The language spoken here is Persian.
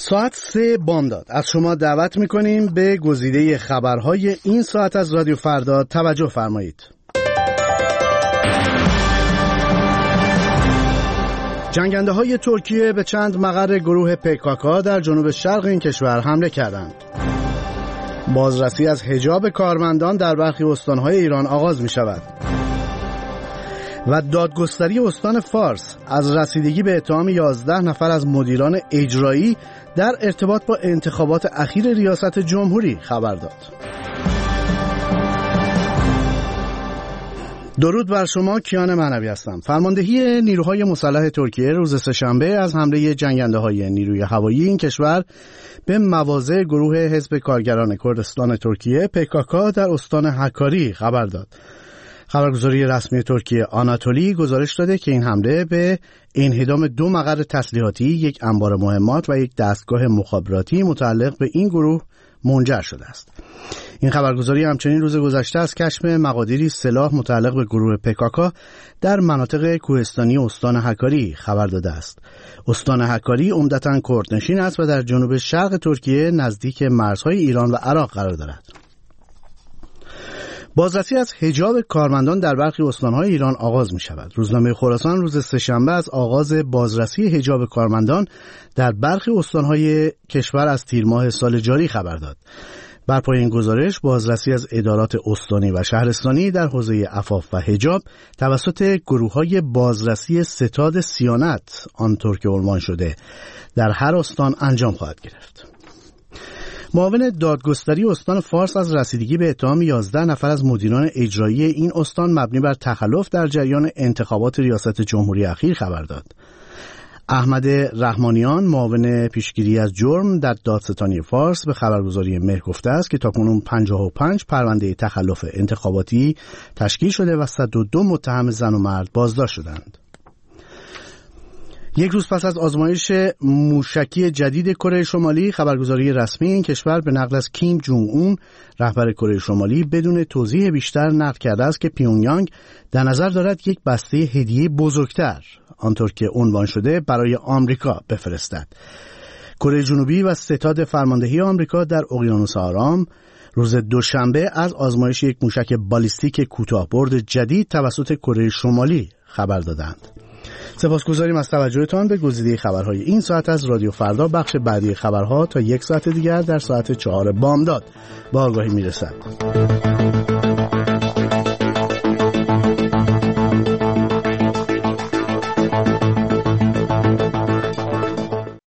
ساعت 3 بامداد از شما دعوت میکنیم به گزیده خبرهای این ساعت از رادیو فردا توجه فرمایید. جنگنده های ترکیه به چند مقر گروه PKK در جنوب شرق این کشور حمله کردند. بازرسی از حجاب کارمندان در برخی استانهای ایران آغاز می شود. و دادگستری استان فارس از رسیدگی به اتهام 11 نفر از مدیران اجرایی در ارتباط با انتخابات اخیر ریاست جمهوری خبر داد. درود بر شما، کیان معنوی هستم. فرماندهی نیروهای مسلح ترکیه روز سه‌شنبه از حمله جنگنده‌های نیروی هوایی این کشور به مواضع گروه حزب کارگران کردستان ترکیه PKK در استان هکاری خبر داد. خبرگزاری رسمی ترکیه آناتولی گزارش داده که این حمله به انهدام 2 مقر تسلیحاتی، 1 انبار مهمات و 1 دستگاه مخابراتی متعلق به این گروه منجر شده است. این خبرگزاری همچنین روز گذشته از کشف مقادیری سلاح متعلق به گروه PKK در مناطق کوهستانی استان هکاری خبر داده است. استان هکاری عمدتاً کردنشین است و در جنوب شرق ترکیه نزدیک مرزهای ایران و عراق قرار دارد. بازرسی از حجاب کارمندان در برخی استانهای ایران آغاز می شود. روزنامه خراسان روز سه‌شنبه از آغاز بازرسی حجاب کارمندان در برخی استانهای کشور از تیر ماه سال جاری خبر داد. بر پای این گزارش بازرسی از ادارات استانی و شهرستانی در حوزه عفاف و حجاب توسط گروه‌های بازرسی ستاد سیانت آنطور که عنوان شده در هر استان انجام خواهد گرفت. معاون دادگستری استان فارس از رسیدگی به اتهام 11 نفر از مدیران اجرایی این استان مبنی بر تخلف در جریان انتخابات ریاست جمهوری اخیر خبر داد. احمد رحمانیان معاون پیشگیری از جرم در دادستانی فارس به خبرگزاری مهر گفته است که تاکنون 55 پرونده تخلف انتخاباتی تشکیل شده و 102 متهم زن و مرد بازداشت شدند. یک روز پس از آزمایش موشکی جدید کره شمالی، خبرگزاری رسمی این کشور به نقل از کیم جونگ اون رهبر کره شمالی بدون توضیح بیشتر نقل کرده است که پیونگیانگ در نظر دارد یک بسته هدیه بزرگتر آنطور که عنوان شده برای آمریکا بفرستد. کره جنوبی و ستاد فرماندهی آمریکا در اقیانوس آرام روز دوشنبه از آزمایش یک موشک بالیستیک کوتاه‌برد جدید توسط کره شمالی خبر دادند. سپاسگزاریم از توجهتان به گزیده خبرهای این ساعت از رادیو فردا. بخش بعدی خبرها تا 1 ساعت دیگر در ساعت 4 بامداد با آگاهی میرسد.